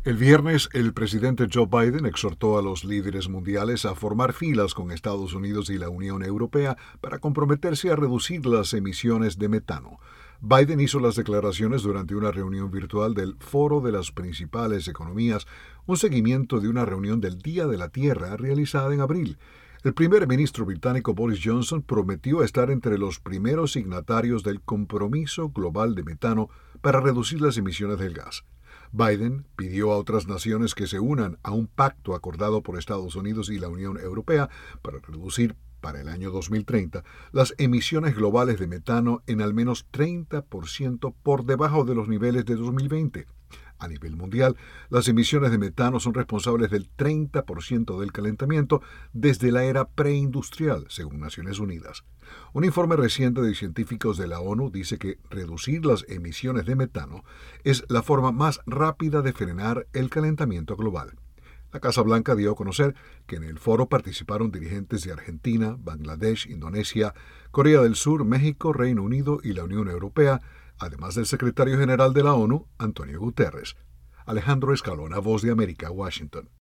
El viernes, el presidente Joe Biden exhortó a los líderes mundiales a formar filas con Estados Unidos y la Unión Europea para comprometerse a reducir las emisiones de metano. Biden hizo las declaraciones durante una reunión virtual del Foro de las Principales Economías, un seguimiento de una reunión del Día de la Tierra realizada en abril. El primer ministro británico Boris Johnson prometió estar entre los primeros signatarios del Compromiso Global de Metano para reducir las emisiones del gas. Biden pidió a otras naciones que se unan a un pacto acordado por Estados Unidos y la Unión Europea para reducir para el año 2030 las emisiones globales de metano en al menos 30% por debajo de los niveles de 2020. A nivel mundial, las emisiones de metano son responsables del 30% del calentamiento desde la era preindustrial, según Naciones Unidas. Un informe reciente de científicos de la ONU dice que reducir las emisiones de metano es la forma más rápida de frenar el calentamiento global. La Casa Blanca dio a conocer que en el foro participaron dirigentes de Argentina, Bangladesh, Indonesia, Corea del Sur, México, Reino Unido y la Unión Europea, además del secretario general de la ONU, Antonio Guterres. Alejandro Escalona, Voz de América, Washington.